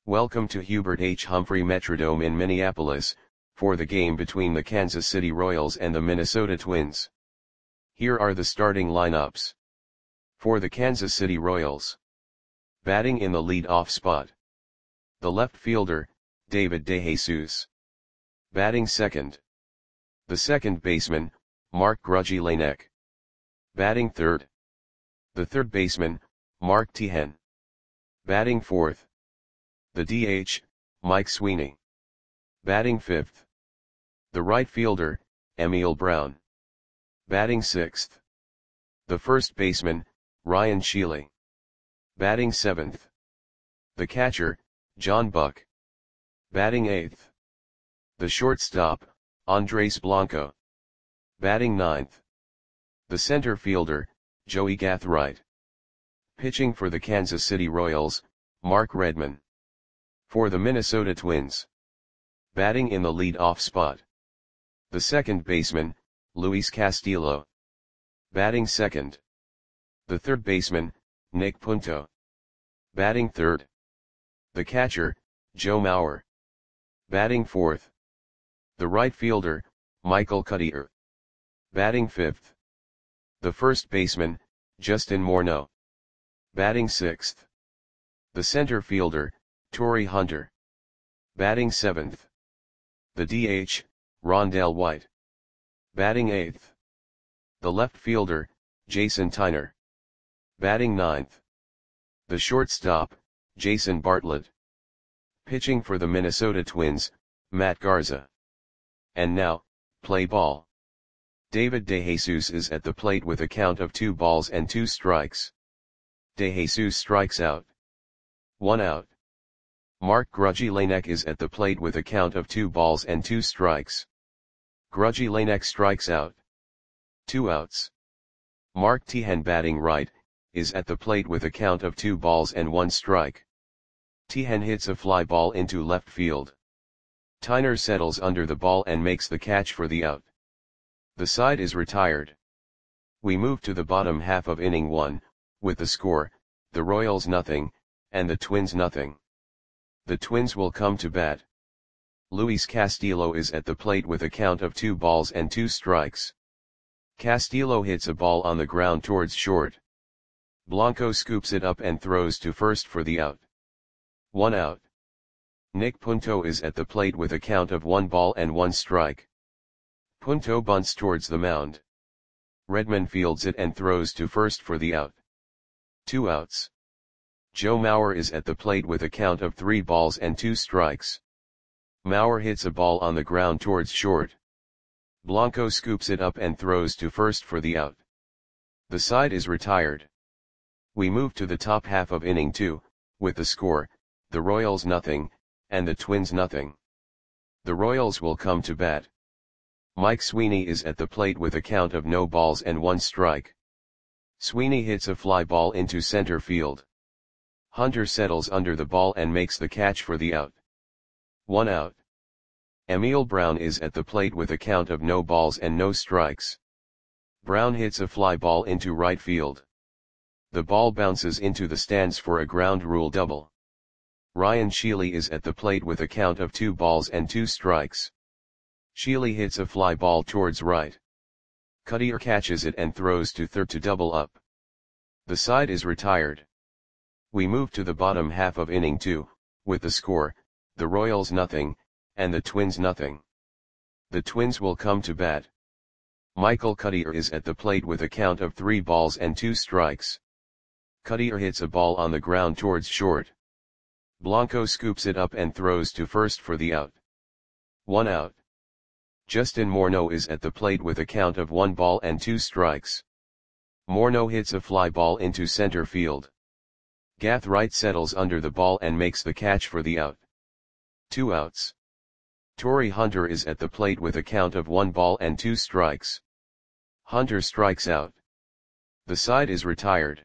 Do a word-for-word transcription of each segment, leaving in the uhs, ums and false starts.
Welcome to Hubert H. Humphrey Metrodome in Minneapolis, for the game between the Kansas City Royals and the Minnesota Twins. Here are the starting lineups. For the Kansas City Royals. Batting in the lead-off spot. The left fielder, David DeJesus. Batting second. The second baseman, Mark Grudzielanek. Batting third. The third baseman, Mark Teahen. Batting fourth. The D H, Mike Sweeney. Batting fifth. The right fielder, Emil Brown. Batting sixth. The first baseman, Ryan Shealy. Batting seventh. The catcher, John Buck. Batting eighth. The shortstop, Andres Blanco. Batting ninth. The center fielder, Joey Gathright. Pitching for the Kansas City Royals, Mark Redman. For the Minnesota Twins. Batting in the lead-off spot. The second baseman, Luis Castillo. Batting second. The third baseman, Nick Punto. Batting third. The catcher, Joe Mauer. Batting fourth. The right fielder, Michael Cuddyer. Batting fifth. The first baseman, Justin Morneau. Batting sixth. The center fielder, Torii Hunter. Batting seventh. The D H, Rondell White. Batting eighth. The left fielder, Jason Tyner. Batting ninth. The shortstop, Jason Bartlett. Pitching for the Minnesota Twins, Matt Garza. And now, play ball. David DeJesus is at the plate with a count of two balls and two strikes. DeJesus strikes out. One out. Mark Grudzielanek is at the plate with a count of two balls and two strikes. Grudzielanek strikes out. Two outs. Mark Teahen, batting right, is at the plate with a count of two balls and one strike. Teahen hits a fly ball into left field. Tyner settles under the ball and makes the catch for the out. The side is retired. We move to the bottom half of inning one, with the score, the Royals nothing, and the Twins nothing. The Twins will come to bat. Luis Castillo is at the plate with a count of two balls and two strikes. Castillo hits a ball on the ground towards short. Blanco scoops it up and throws to first for the out. One out. Nick Punto is at the plate with a count of one ball and one strike. Punto bunts towards the mound. Redman fields it and throws to first for the out. Two outs. Joe Mauer is at the plate with a count of three balls and two strikes. Mauer hits a ball on the ground towards short. Blanco scoops it up and throws to first for the out. The side is retired. We move to the top half of inning two, with the score, the Royals nothing, and the Twins nothing. The Royals will come to bat. Mike Sweeney is at the plate with a count of no balls and one strike. Sweeney hits a fly ball into center field. Hunter settles under the ball and makes the catch for the out. One out. Emil Brown is at the plate with a count of no balls and no strikes. Brown hits a fly ball into right field. The ball bounces into the stands for a ground rule double. Ryan Shealy is at the plate with a count of two balls and two strikes. Shealy hits a fly ball towards right. Cuddyer catches it and throws to third to double up. The side is retired. We move to the bottom half of inning two, with the score, the Royals nothing, and the Twins nothing. The Twins will come to bat. Michael Cuddyer is at the plate with a count of three balls and two strikes. Cuddyer hits a ball on the ground towards short. Blanco scoops it up and throws to first for the out. One out. Justin Morneau is at the plate with a count of one ball and two strikes. Morneau hits a fly ball into center field. Gathright settles under the ball and makes the catch for the out. Two outs. Torii Hunter is at the plate with a count of one ball and two strikes. Hunter strikes out. The side is retired.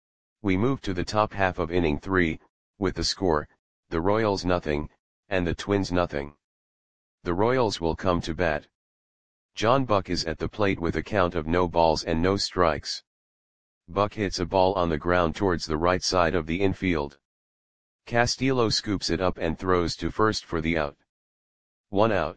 We move to the top half of inning three, with the score, the Royals nothing, and the Twins nothing. The Royals will come to bat. John Buck is at the plate with a count of no balls and no strikes. Buck hits a ball on the ground towards the right side of the infield. Castillo scoops it up and throws to first for the out. One out.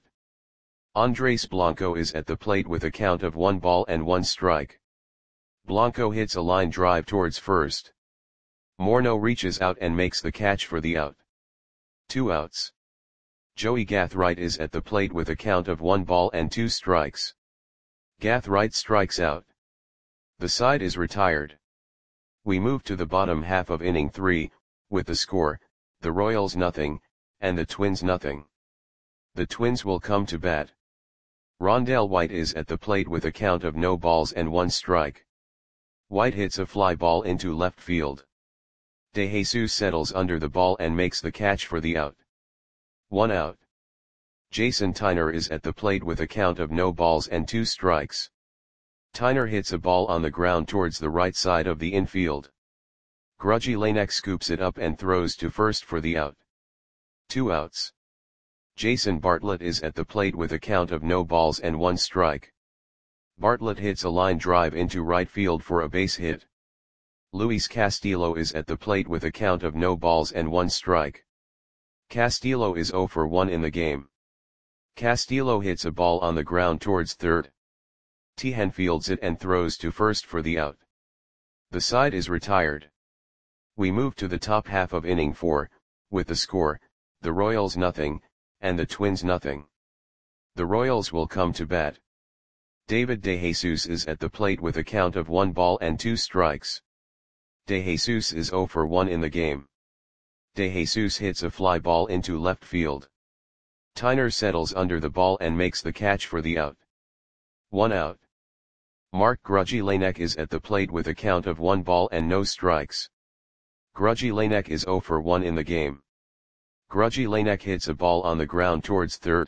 Andres Blanco is at the plate with a count of one ball and one strike. Blanco hits a line drive towards first. Morneau reaches out and makes the catch for the out. Two outs. Joey Gathright is at the plate with a count of one ball and two strikes. Gathright strikes out. The side is retired. We move to the bottom half of inning three, with the score, the Royals nothing, and the Twins nothing. The Twins will come to bat. Rondell White is at the plate with a count of no balls and one strike. White hits a fly ball into left field. De Jesus settles under the ball and makes the catch for the out. One out. Jason Tyner is at the plate with a count of no balls and two strikes. Tyner hits a ball on the ground towards the right side of the infield. Grudgy Lanek scoops it up and throws to first for the out. Two outs. Jason Bartlett is at the plate with a count of no balls and one strike. Bartlett hits a line drive into right field for a base hit. Luis Castillo is at the plate with a count of no balls and one strike. Castillo is zero for one in the game. Castillo hits a ball on the ground towards third. Tejan fields it and throws to first for the out. The side is retired. We move to the top half of inning four, with the score, the Royals nothing, and the Twins nothing. The Royals will come to bat. David De Jesus is at the plate with a count of one ball and two strikes. De Jesus is zero for one in the game. De Jesus hits a fly ball into left field. Tyner settles under the ball and makes the catch for the out. One out. Mark Grudgy Lanek is at the plate with a count of one ball and no strikes. Grudgy Lanek is zero for one in the game. Grudgy Lanek hits a ball on the ground towards third.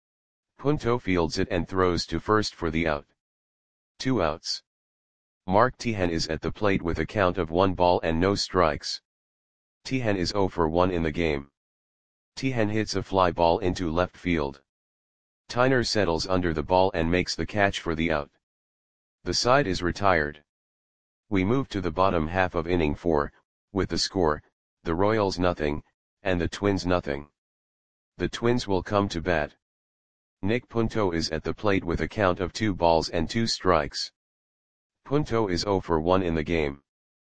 Punto fields it and throws to first for the out. Two outs. Mark Tejan is at the plate with a count of one ball and no strikes. Tejan is zero for one in the game. Tejan hits a fly ball into left field. Tyner settles under the ball and makes the catch for the out. The side is retired. We move to the bottom half of inning four, with the score, the Royals nothing, and the Twins nothing. The Twins will come to bat. Nick Punto is at the plate with a count of two balls and two strikes. Punto is zero for one in the game.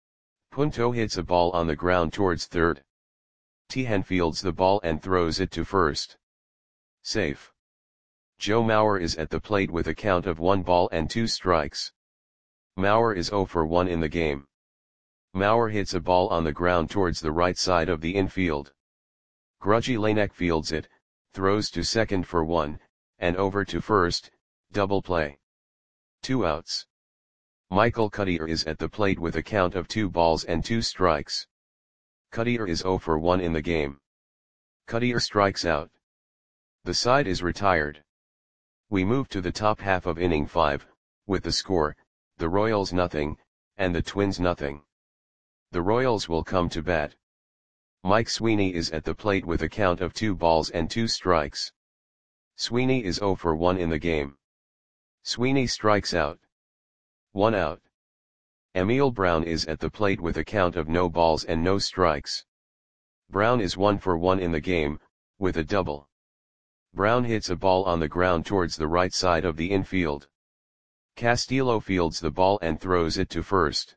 Punto hits a ball on the ground towards third. Tejan fields the ball and throws it to first. Safe. Joe Mauer is at the plate with a count of one ball and two strikes. Mauer is zero for one in the game. Mauer hits a ball on the ground towards the right side of the infield. Grudgy Lanek fields it, throws to second for one, and over to first, double play. Two outs. Michael Cuddyer is at the plate with a count of two balls and two strikes. Cuddyer is zero for one in the game. Cuddyer strikes out. The side is retired. We move to the top half of inning five, with the score, the Royals nothing, and the Twins nothing. The Royals will come to bat. Mike Sweeney is at the plate with a count of two balls and two strikes. Sweeney is zero for one in the game. Sweeney strikes out. One out. Emil Brown is at the plate with a count of no balls and no strikes. Brown is one for one in the game, with a double. Brown hits a ball on the ground towards the right side of the infield. Castillo fields the ball and throws it to first.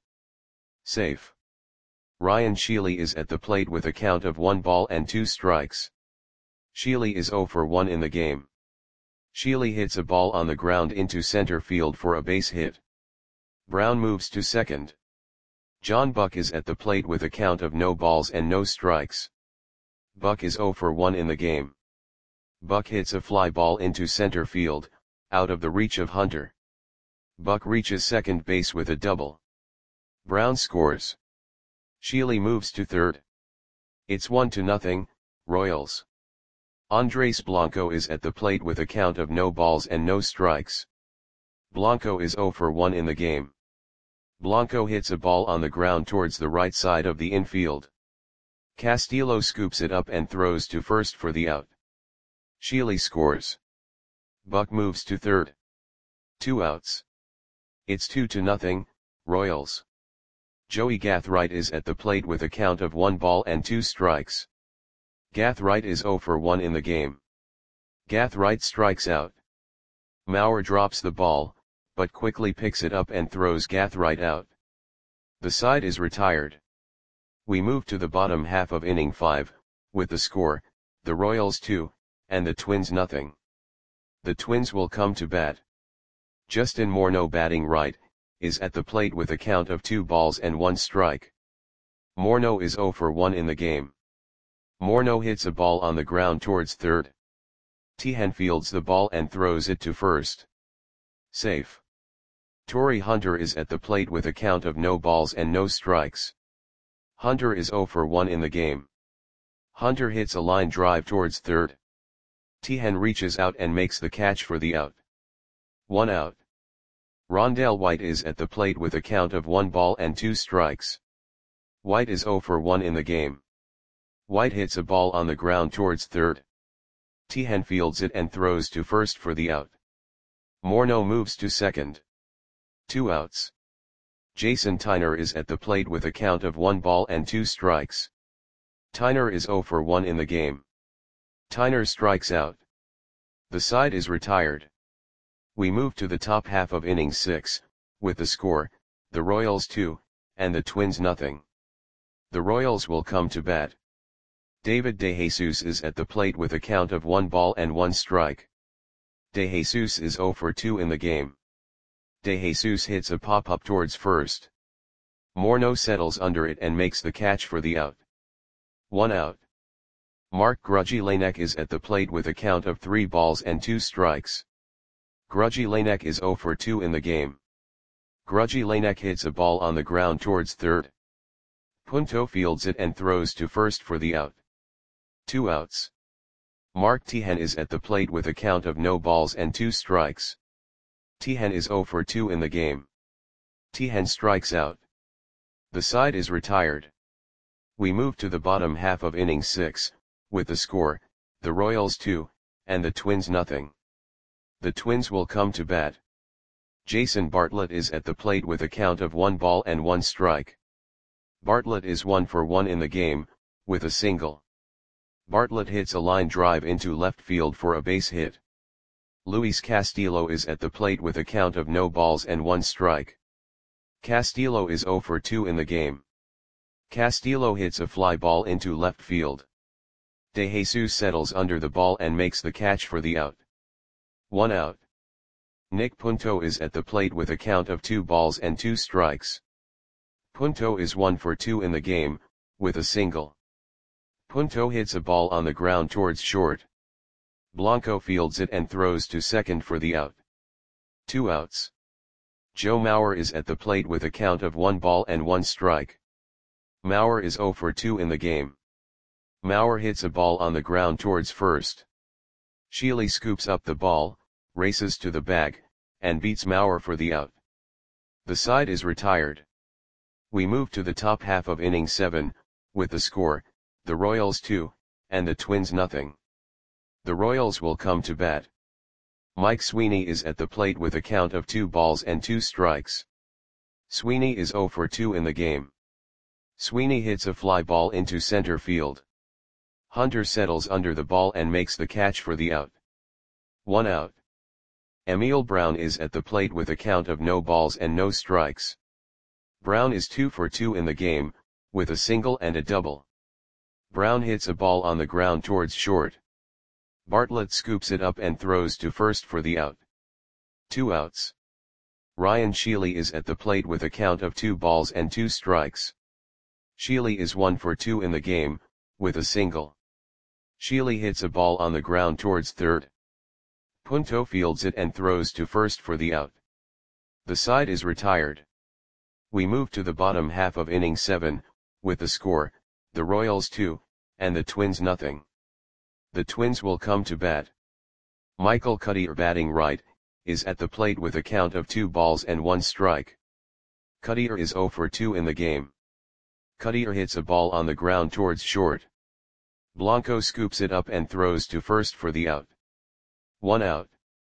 Safe. Ryan Sheely is at the plate with a count of one ball and two strikes. Sheely is zero for one in the game. Sheely hits a ball on the ground into center field for a base hit. Brown moves to second. John Buck is at the plate with a count of no balls and no strikes. Buck is zero for one in the game. Buck hits a fly ball into center field, out of the reach of Hunter. Buck reaches second base with a double. Brown scores. Sheely moves to third. It's one to nothing, Royals. Andres Blanco is at the plate with a count of no balls and no strikes. Blanco is zero for one in the game. Blanco hits a ball on the ground towards the right side of the infield. Castillo scoops it up and throws to first for the out. Sheely scores. Buck moves to third. Two outs. It's two to nothing, Royals. Joey Gathright is at the plate with a count of one ball and two strikes. Gathright is zero for one in the game. Gathright strikes out. Mauer drops the ball, but quickly picks it up and throws Gathright out. The side is retired. We move to the bottom half of inning five, with the score, the Royals two, and the Twins nothing. The Twins will come to bat. Justin Morneau, batting right, is at the plate with a count of two balls and one strike. Morneau is zero for one in the game. Morneau hits a ball on the ground towards third. Tehan fields the ball and throws it to first. Safe. Torii Hunter is at the plate with a count of no balls and no strikes. Hunter is zero for one in the game. Hunter hits a line drive towards third. Tehan reaches out and makes the catch for the out. One out. Rondell White is at the plate with a count of one ball and two strikes. White is zero for one in the game. White hits a ball on the ground towards third. Tehan fields it and throws to first for the out. Morneau moves to second. Two outs. Jason Tyner is at the plate with a count of one ball and two strikes. Tyner is zero for one in the game. Tyner strikes out. The side is retired. We move to the top half of inning six, with the score, the Royals two, and the Twins nothing. The Royals will come to bat. David DeJesus is at the plate with a count of one ball and one strike. DeJesus is zero for two in the game. DeJesus hits a pop-up towards first. Morneau settles under it and makes the catch for the out. One out. Mark Grudzielanek is at the plate with a count of three balls and two strikes. Grudzielanek is zero for two in the game. Grudzielanek hits a ball on the ground towards third. Punto fields it and throws to first for the out. Two outs. Mark Tehan is at the plate with a count of no balls and two strikes. Tehan is zero for two in the game. Tehan strikes out. The side is retired. We move to the bottom half of inning six, with the score, the Royals two, and the Twins nothing. The Twins will come to bat. Jason Bartlett is at the plate with a count of one ball and one strike. Bartlett is one for one in the game, with a single. Bartlett hits a line drive into left field for a base hit. Luis Castillo is at the plate with a count of no balls and one strike. Castillo is zero for two in the game. Castillo hits a fly ball into left field. DeJesus settles under the ball and makes the catch for the out. One out. Nick Punto is at the plate with a count of two balls and two strikes. Punto is one for two in the game, with a single. Punto hits a ball on the ground towards short. Blanco fields it and throws to second for the out. Two outs. Joe Mauer is at the plate with a count of one ball and one strike. Mauer is zero for two in the game. Mauer hits a ball on the ground towards first. Sheely scoops up the ball, races to the bag, and beats Mauer for the out. The side is retired. We move to the top half of inning seven, with the score, the Royals two, and the Twins nothing. The Royals will come to bat. Mike Sweeney is at the plate with a count of two balls and two strikes. Sweeney is zero for two in the game. Sweeney hits a fly ball into center field. Hunter settles under the ball and makes the catch for the out. One out. Emil Brown is at the plate with a count of no balls and no strikes. Brown is two for two in the game, with a single and a double. Brown hits a ball on the ground towards short. Bartlett scoops it up and throws to first for the out. Two outs. Ryan Sheely is at the plate with a count of two balls and two strikes. Sheely is one for two in the game, with a single. Sheely hits a ball on the ground towards third. Punto fields it and throws to first for the out. The side is retired. We move to the bottom half of inning seven, with the score, the Royals two, and the Twins nothing. The Twins will come to bat. Michael Cuddyer, batting right, is at the plate with a count of two balls and one strike. Cuddyer is zero for two in the game. Cuddyer hits a ball on the ground towards short. Blanco scoops it up and throws to first for the out. One out.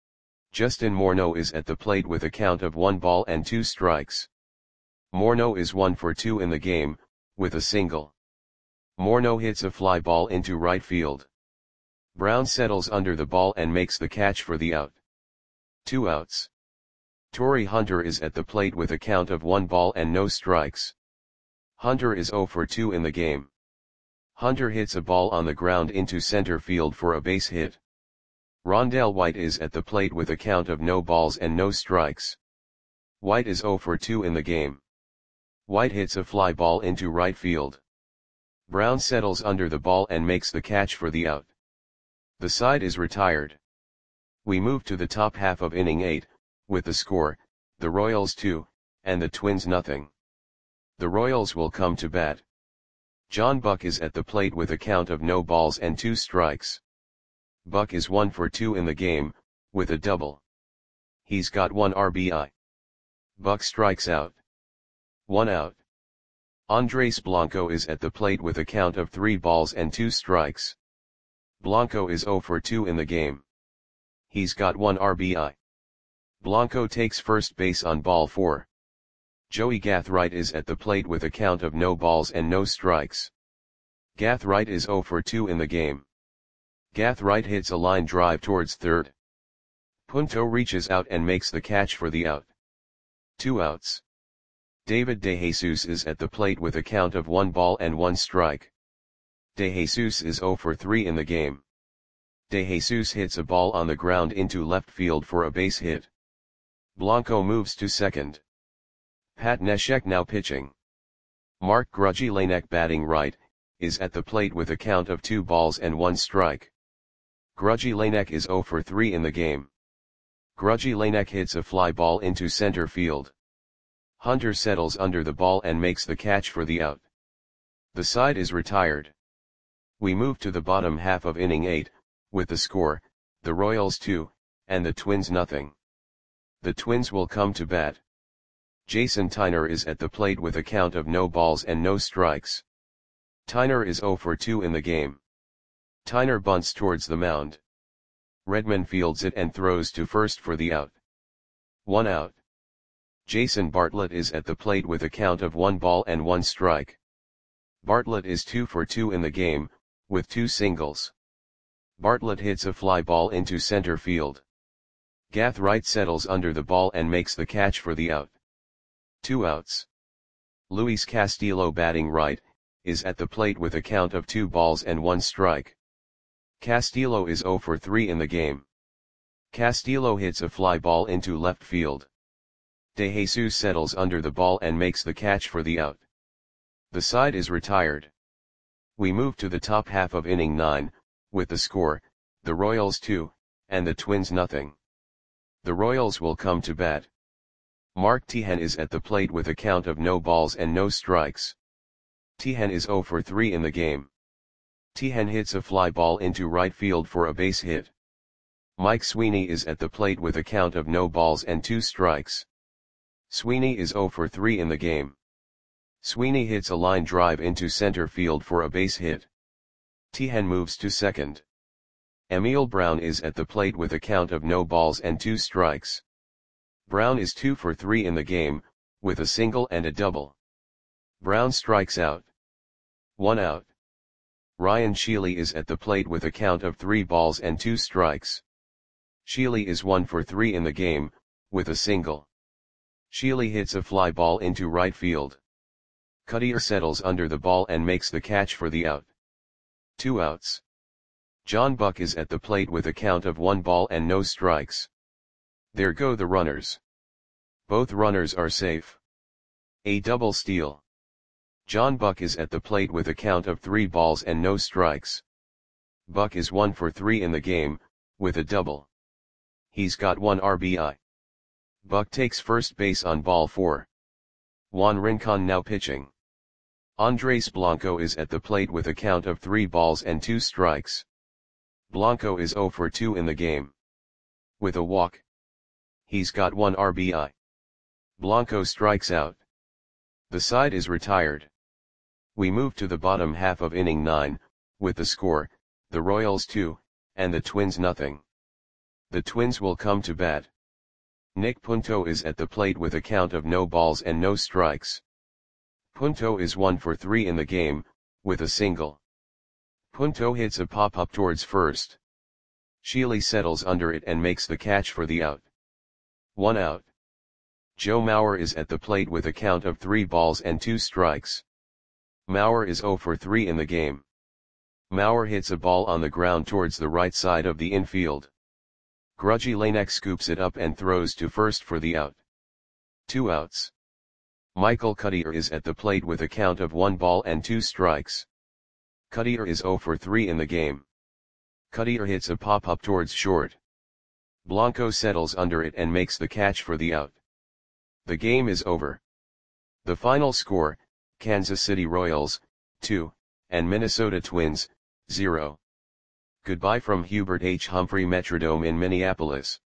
Justin Morneau is at the plate with a count of one ball and two strikes. Morneau is one for two in the game, with a single. Morneau hits a fly ball into right field. Brown settles under the ball and makes the catch for the out. Two outs. Torii Hunter is at the plate with a count of one ball and no strikes. Hunter is zero for two in the game. Hunter hits a ball on the ground into center field for a base hit. Rondell White is at the plate with a count of no balls and no strikes. White is zero for two in the game. White hits a fly ball into right field. Brown settles under the ball and makes the catch for the out. The side is retired. We move to the top half of inning eight, with the score, the Royals two, and the Twins nothing. The Royals will come to bat. John Buck is at the plate with a count of no balls and two strikes. Buck is one for two in the game, with a double. He's got one R B I. Buck strikes out. One out. Andres Blanco is at the plate with a count of three balls and two strikes. Blanco is zero for two in the game. He's got one R B I. Blanco takes first base on ball four. Joey Gathright is at the plate with a count of no balls and no strikes. Gathright is zero for two in the game. Gathright hits a line drive towards third. Punto reaches out and makes the catch for the out. Two outs. David DeJesus is at the plate with a count of one ball and one strike. DeJesus is zero for three in the game. DeJesus hits a ball on the ground into left field for a base hit. Blanco moves to second. Pat Neshek now pitching. Mark Grudzielanek batting right, is at the plate with a count of two balls and one strike. Grudzielanek is zero for three in the game. Grudzielanek hits a fly ball into center field. Hunter settles under the ball and makes the catch for the out. The side is retired. We move to the bottom half of inning eight, with the score, the Royals two, and the Twins nothing. The Twins will come to bat. Jason Tyner is at the plate with a count of no balls and no strikes. Tyner is zero for two in the game. Tyner bunts towards the mound. Redman fields it and throws to first for the out. One out. Jason Bartlett is at the plate with a count of one ball and one strike. Bartlett is two for two in the game, with two singles. Bartlett hits a fly ball into center field. Gathright settles under the ball and makes the catch for the out. Two outs. Luis Castillo batting right, is at the plate with a count of two balls and one strike. Castillo is zero for three in the game. Castillo hits a fly ball into left field. DeJesus settles under the ball and makes the catch for the out. The side is retired. We move to the top half of inning nine, with the score, the Royals two, and the Twins nothing. The Royals will come to bat. Mark Teahen is at the plate with a count of no balls and no strikes. Teahen is zero for three in the game. Teahen hits a fly ball into right field for a base hit. Mike Sweeney is at the plate with a count of no balls and two strikes. Sweeney is zero for three in the game. Sweeney hits a line drive into center field for a base hit. Teahen moves to second. Emil Brown is at the plate with a count of no balls and two strikes. Brown is two for three in the game, with a single and a double. Brown strikes out. One out. Ryan Sheely is at the plate with a count of three balls and two strikes. Sheely is one for three in the game, with a single. Sheely hits a fly ball into right field. Cuttier settles under the ball and makes the catch for the out. Two outs. John Buck is at the plate with a count of one ball and no strikes. There go the runners. Both runners are safe. A double steal. John Buck is at the plate with a count of three balls and no strikes. Buck is one for three in the game, with a double. He's got one R B I. Buck takes first base on ball four. Juan Rincon now pitching. Andres Blanco is at the plate with a count of three balls and two strikes. Blanco is zero for two in the game. With a walk. He's got one R B I. Blanco strikes out. The side is retired. We move to the bottom half of inning nine, with the score, the Royals two, and the Twins nothing. The Twins will come to bat. Nick Punto is at the plate with a count of no balls and no strikes. Punto is one for three in the game, with a single. Punto hits a pop-up towards first. Sheely settles under it and makes the catch for the out. One out. Joe Mauer is at the plate with a count of three balls and two strikes. Mauer is zero for three in the game. Mauer hits a ball on the ground towards the right side of the infield. Grudgy Lanek scoops it up and throws to first for the out. Two outs. Michael Cuddyer is at the plate with a count of one ball and two strikes. Cuddyer is zero for three in the game. Cuddyer hits a pop-up towards short. Blanco settles under it and makes the catch for the out. The game is over. The final score, Kansas City Royals, two, and Minnesota Twins, zero. Goodbye from Hubert H. Humphrey Metrodome in Minneapolis.